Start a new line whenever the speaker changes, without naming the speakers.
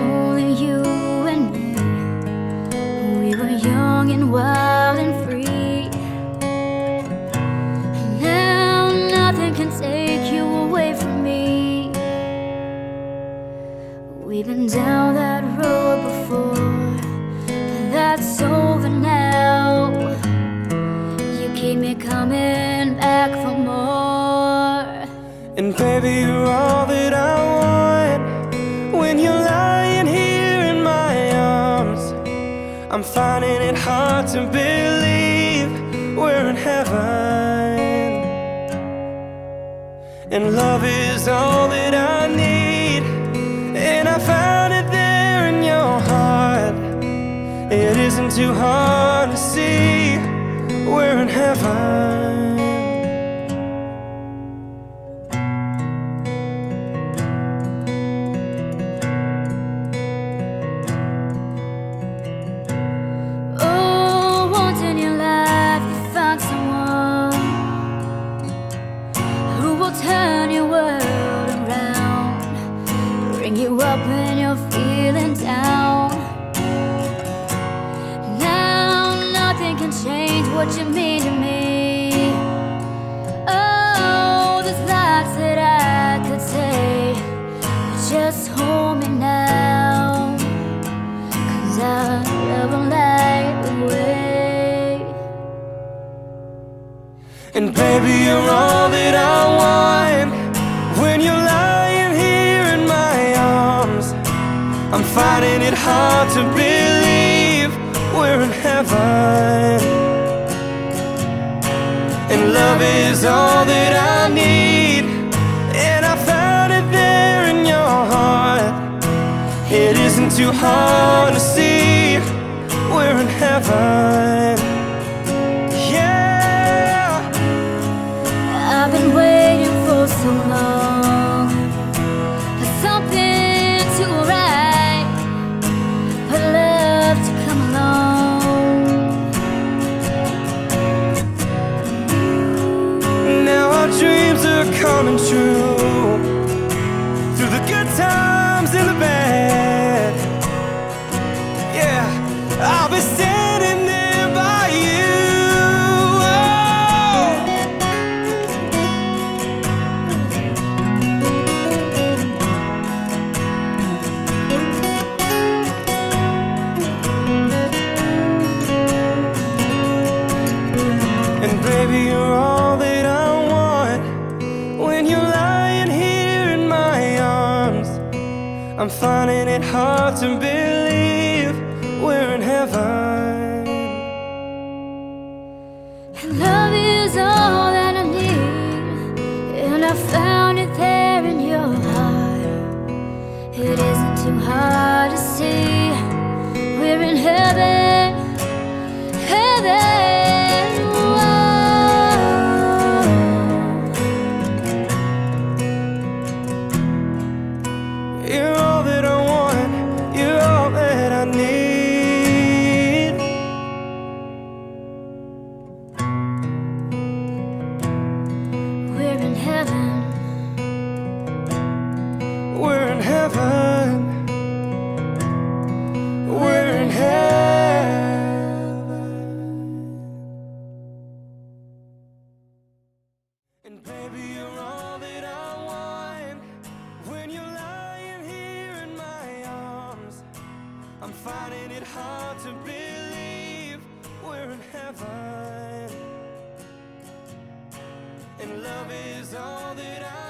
only you and me. We were young and wild and free. And now nothing can take you away from me. We've been down that road before, but that's over now. You keep me coming back for more.
And baby, you're all that I want. When you're lying here in my arms, I'm finding it hard to believe we're in heaven. And love is all that I need, and I found it there in your heart. It isn't too hard to see we're in heaven.
Turn your world around, bring you up when you're feeling down. Now nothing can change what you mean to me. Oh, there's lots that I could say, but just hold me now, 'cause I never light the way.
And baby, you're all that I want. When you're lying here in my arms, I'm finding it hard to believe we're in heaven. And love is all that I need, and I found it there in your heart. It isn't too hard to see we're in heaven.
I've been waiting for so long for something to right, for love to come along.
Now our dreams are coming true, through the good times and the bad. Yeah, I'll be standing there by you. Baby, you're all that I want. When you're lying here in my arms, I'm finding it hard to believe we're in heaven.
And love is all that I need, and I found it there in your heart. It isn't too hard to see we're in heaven, heaven.
You're all that I want, you're all that I need.
We're in heaven.
We're in heaven. We're in heaven. And baby, you're all that I want. When you're lying here in my arms, I'm finding it hard to believe we're in heaven. And love is all that I